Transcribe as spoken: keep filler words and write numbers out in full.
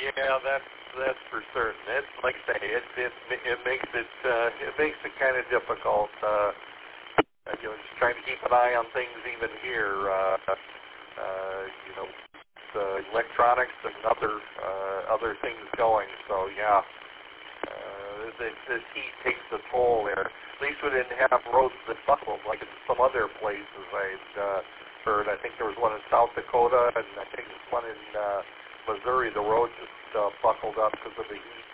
Yeah, that's that's for certain. It's like I say, it it it makes it uh, it makes it kind of difficult. Uh, you know, just trying to keep an eye on things even here. Uh, uh, you know, the electronics and other uh, other things going. So yeah, uh, this, this heat takes a toll there. At least we didn't have roads that buckled like in some other places I'd uh, heard. I think there was one in South Dakota, and I think there's one in uh, Missouri. The road just uh, buckled up because of the heat.